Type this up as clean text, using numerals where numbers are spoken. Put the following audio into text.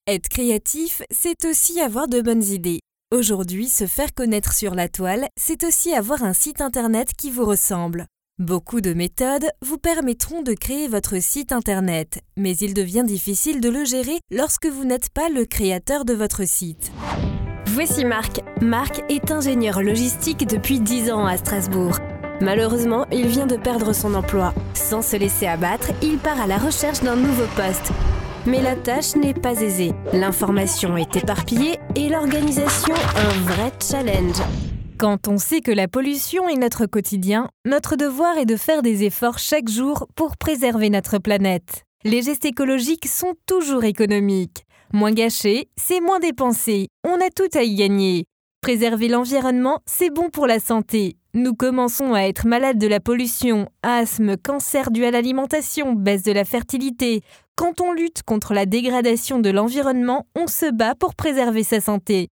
Être créatif, c'est aussi avoir de bonnes idées. Aujourd'hui, se faire connaître sur la toile, c'est aussi avoir un site internet qui vous ressemble. Beaucoup de méthodes vous permettront de créer votre site internet, mais il devient difficile de le gérer lorsque vous n'êtes pas le créateur de votre site. Voici Marc. Marc est ingénieur logistique depuis 10 ans à Strasbourg. Malheureusement, il vient de perdre son emploi. Sans se laisser abattre, il part à la recherche d'un nouveau poste. Mais la tâche n'est pas aisée. L'information est éparpillée et l'organisation un vrai challenge. Quand on sait que la pollution est notre quotidien, notre devoir est de faire des efforts chaque jour pour préserver notre planète. Les gestes écologiques sont toujours économiques. Moins gâcher, c'est moins dépenser. On a tout à y gagner. Préserver l'environnement, c'est bon pour la santé. Nous commençons à être malades de la pollution, asthme, cancer dû à l'alimentation, baisse de la fertilité. Quand on lutte contre la dégradation de l'environnement, on se bat pour préserver sa santé.